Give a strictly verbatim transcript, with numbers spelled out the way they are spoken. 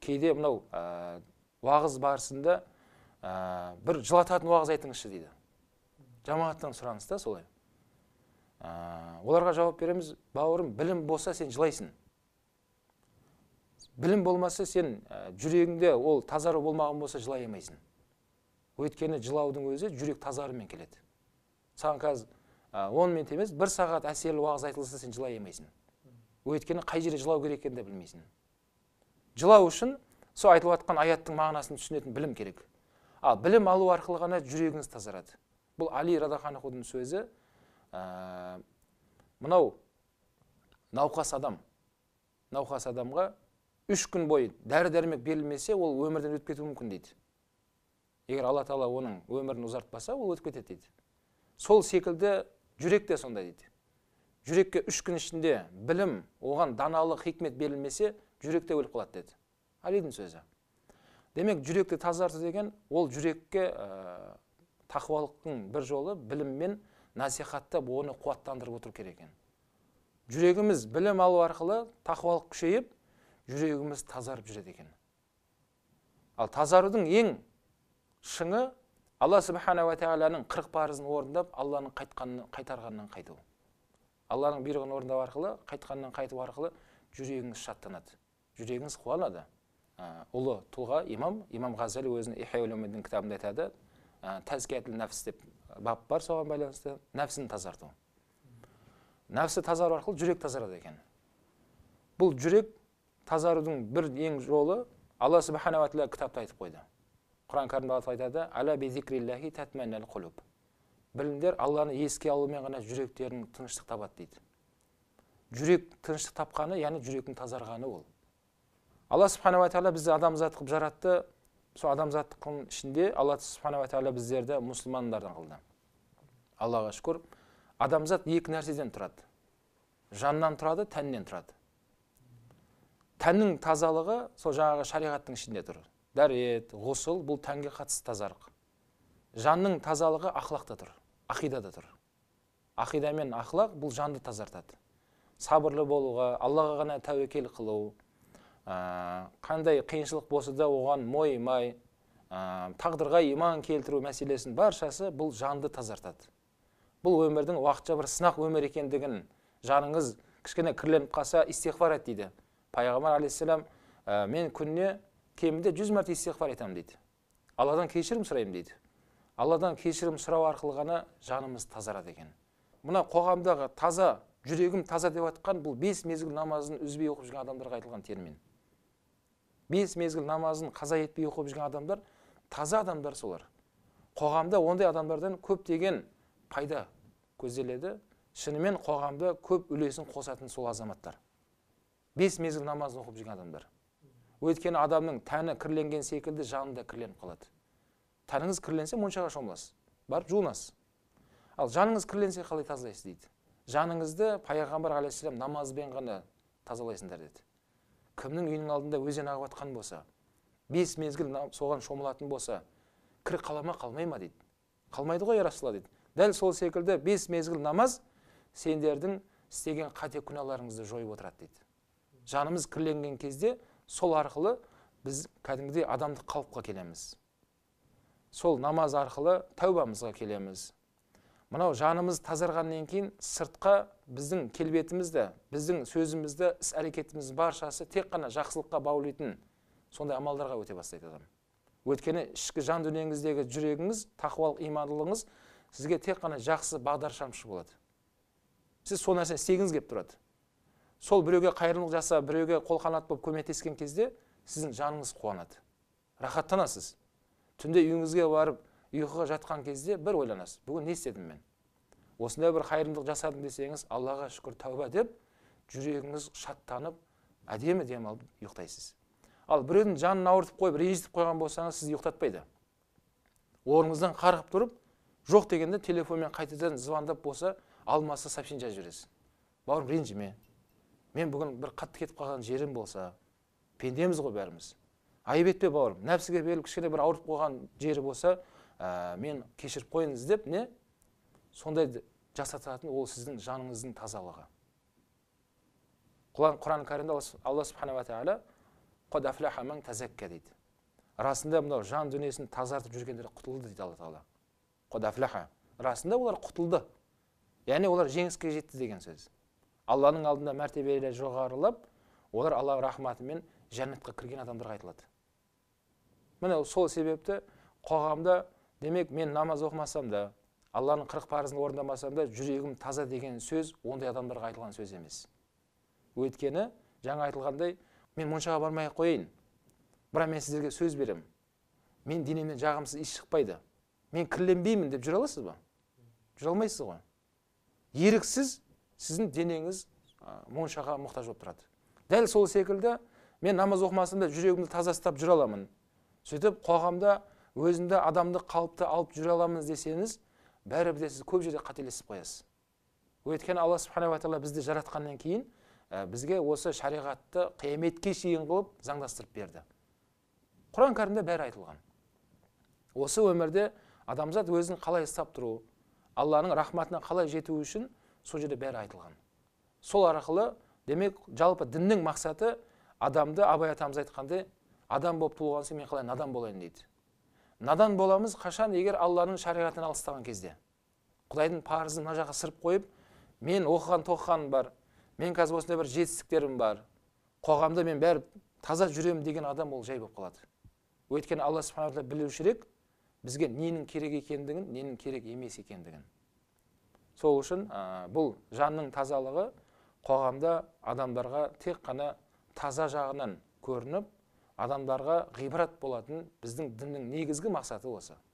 кейде мынау уағыз барысында бір жылататын уағыз айтыңызшы дейді. Жамағаттан сұраныс та солай. Оларға жауап береміз: бауырым, білім болса сен жылайсың. Білім болмаса сен жүрегіңде ол тазару болмаған болса жылай алмайсың. Өйткені жылаудың өзі жүрек тазарымен келеді. Саған қазір он минут емес, бір сағат әсерлі уағыз айтылса сен жылай алмайсың. Өйткені қай жерде жылау керек екенін де білмейсің. Жылау үшін сол айтылып жатқан аяттың мағынасын түсінетін білім керек. Ал білім алу арқылы ғана жүрегіңіз тазарады. Бұл Али радхiyallahu анхудың сөзі. Мынау науқас адам. Науқас адамға үш күн бойы дәрі-дәрмек берілмесе, ол өмірден өтіп кетуі мүмкін дейді. Егер Алла Тағала оның өмірін ұзартпаса, ол өтіп кетеді дейді. Сол секілді жүрек те сондай дейді. Жүрекке үш күн ішінде білім, оған даналық, хикмет берілмесе, жүрек те өліп қалады деді. Алидің сөзі. Демек, жүректі тазарту деген, ол жүрекке тақуалықтың бір жолы біліммен насихаттап, оны қуаттандырып отыру керек екен. Жүрегіміз білім алу арқылы тақуалық күшейіп, жүрегіміз тазарып жүреді екен. Ал тазарудың ең шыңы Алла Субхана ва Тағаланың қырық парызын орындап, Алланың қайтарғанынан қайту. Алланың бұйрығын орындау арқылы, қайтқанынан қайту арқылы жүрегіңіз шаттанады, жүрегіңіз қуанады. Ұлы тұлға имам, имам Ғазали өзінің Ихя улумуддин кітабында айтады, тәзкиятул нәфс деп бап бар, соған байланысты нәпсін тазарту. Нәпсі тазару арқылы жүрек тазарады екен. Бұл жүрек тазарудың бір ең жолы Алла Субхана ва Тағала кітапта айтып қойды. Құран кәрімде айтады: «Аля би зикриллахи татманнал қулуб». Білімдер Алланы еске алумен ғана жүректерінің тыныштық табады дейді. Жүрек тыныштық тапқаны, яғни жүректің тазарғаны ол. Алла Субхана ва Тағала бізді адамзат қылып жаратты. Сол адамзаттың ішінде Алла Субхана ва Тағала біздерді мұсылмандардан қылды. Аллаға шүкір, адамзат екі нәрседен тұрады. Жаннан тұрады, тәннен тұрады. Тәннің тазалығы сол жаңағы шариғаттың ішінде тұр. Дәрет, ғұсыл бұл тәнге қатысты тазалық. Жанның тазалығы ақлақта тұр, ақидада тұр. Ақида мен ақлақ бұл жанды тазартады. Сабырлы болуға, Аллаға ғана тәуекел қылу, қандай қиыншылық болса да оған мойымай, тағдырға иман келтіру мәселесін баршасы бұл жанды тазартады. Бұл өмірдің уақытша бір сынақ өмір екендігін жаныңыз кішкене кірленіп қалса истиғфар ет дейді. Пайғамбар алейхиссалам: мен күніне кемінде жүз мәрте истиғфар етемін дейді. Алладан кешірім сұраймын дейді. Алладан кешірім сұрау арқылы ғана жанымыз тазарады екен. Мына қоғамдағы таза, жүрегім таза деп атқан бұл бес мезгіл намазын үзбей оқып жүрген адамдарға айтылған термин. Бес мезгіл намазын қаза етпей оқып жүрген адамдар таза адамдар солар. Қоғамда ондай адамдардан көптеген пайда көзделеді. Шынымен қоғамда көп үлесін қосатын сол азаматтар. Бес мезгіл намазын оқып жүрген адамдар. Өйткені адамның тәні кірленген секілді жаны да кірленіп қалады. Тәніңіз кірленсе моншаға шомыласыз, барып жуынасыз. Ал жаныңыз кірленсе қалай тазалайсыз дейді. Жаныңызды Пайғамбар алейхиссалам намазбен ғана тазалайсыңдар деді. Кімнің үйінің алдында өзен ағып жатқан болса, бес мезгіл соған шомылатын болса, кір қала ма, қалмай ма дейді. Қалмайды ғой, я Расулалла дейді. Дәл сол секілді бес мезгіл намаз сендердің істеген қате күнәларыңызды жойып отырады дейді. Жанымыз кірленген кезде сол арқылы біз кәдімгідей адамдық қалыпқа келеміз. Сол намаз арқылы тәубамызға келеміз. Мынау жанымыз тазарғаннан кейін сыртқа біздің келбетімізді, біздің сөзімізді, іс-әрекетіміз баршасы тек қана жақсылыққа баулайтын сондай амалдарға өте бастайды адам. Өйткені ішкі жан дүниеңіздегі жүрегіңіз, тақуалық имандылығыңыз сізге тек қана жақсы бағдаршамшы болады. Сіз сол нәрсені істегіңіз келіп тұрады. Сол біреуге қайырымдылық жасап, біреуге қолқанат болып көмектескен кезде сіздің жаныңыз қуанады. Рахаттанасыз. Түнде үйіңізге барып, ұйқыға жатқан кезде бір ойланасыз: бүгін не істедім мен? Осындай бір қайырымдылық жасадым десеңіз, Аллаға шүкір, тәуба деп, жүрегіңіз шаттанып, әдемі дем алып ұйықтайсыз. Ал біреудің жанын ауыртып қойып, ренжітіп қойған болсаңыз, сізді ұйықтатпайды. Орныңыздан қарғып тұрып, жоқ дегенде телефонмен қайтадан звондап болса, алмаса сообщение жазып жібересіз. Бауырым, ренжіме. Мен бүгін бір қатты кетіп қалған жерім болса, пендеміз ғой бәріміз. Айып етпе бауырым, нәпсіге беріліп кішкене бір ауырып қойған жері болса, мен кешіріп қойыңыз деп, не? Сондай жасататын ол сіздің жаныңыздың тазалығы. Құран кәрімде Алла Субхана ва Тағала қад афлаха ман тазакка дейді. Расында мынау жан дүниесін тазартып жүргендер құтылды дейді Алла Тағала. Қад афлаха. Расында олар құтылды. Яғни олар жеңіске жетті деген сөз. Алланың алдында мәртебелері жоғарылап, олар Аллах рахматымен жәннатқа кірген адамдарға айтылады. Міне сол себепті қоғамда, демек мен намаз оқымасам да, Алланың қырық парызын орындамасам да, жүрегім таза деген сөз ондай адамдарға айтылған сөз емес. Өйткені жаңа айтылғандай, мен моншаға бармай қойын. Бірақ мен сіздерге сөз берем. Мен денемнен жағымсыз иіс шықпайды. Мен кірленбеймін деп жүре аласыз ба? Жүре алмайсыз ғой. Еріксіз сіздің денеңіз моншаға мұқтаж болып тұрады. Дәл сол секілді мен намаз оқымасам да жүрегімді таза ұстап жүре аламын. Сөйтіп қоғамда өзімді адамды қалыпты алып жүре аламыз десеңіз, бәрібір де сіз көп жерде қателесіп қоясыз. Өйткені Алла субханала ва тағала бізді жаратқаннан кейін бізге осы шариғатты қияметке шейін қылып заңдастырып берді. Құран кәрімде бәрі айтылған. Осы өмірде адамзат өзін қалай ұстап тұру, Алланың рахматына қалай жету үшін сол жерде бәрі айтылған. Сол арқылы, демек, жалпы діннің мақсаты адамды, Абай атамыз айтқандай, адам болып туылған соң мен қалай надан болайын дейді. Надан боламыз қашан, егер Алланың шариғатынан алыстаған кезде. Құдайдың парызын мына жаққа сырып қойып, мен оқыған тоқығаным бар, мен қазір осындай бір жетістіктерім бар, қоғамда мен бәрі таза жүремін деген адам ол жай болып қалады. Өйткені Алла субханала тағала білушірек бізге ненің керек екендігін, ненің керек емес екендігін. Сол үшін бұл жанның тазалығы қоғамда адамдарға тек қана таза жағынан көрініп, адамдарға ғибрат болатын біздің діннің негізгі мақсаты осы.